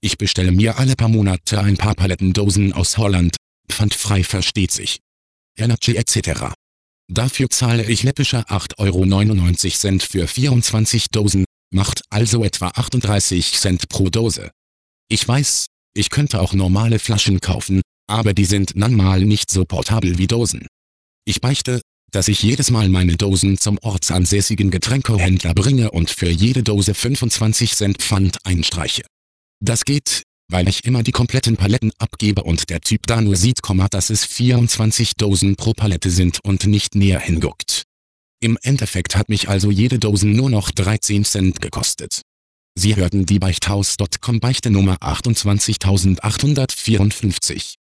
Ich bestelle mir alle paar Monate ein paar Paletten Dosen aus Holland. Pfandfrei, versteht sich. Energy etc. Dafür zahle ich läppische 8,99 € für 24 Dosen, macht also etwa 38 Cent pro Dose. Ich weiß, ich könnte auch normale Flaschen kaufen, aber die sind nun mal nicht so portabel wie Dosen. Ich beichte, dass ich jedes Mal meine Dosen zum ortsansässigen Getränkehändler bringe und für jede Dose 25 Cent Pfand einstreiche. Das geht, weil ich immer die kompletten Paletten abgebe und der Typ da nur sieht, dass es 24 Dosen pro Palette sind und nicht näher hinguckt. Im Endeffekt hat mich also jede Dose nur noch 13 Cent gekostet. Sie hörten die Beichthaus.com Beichte Nummer 28854.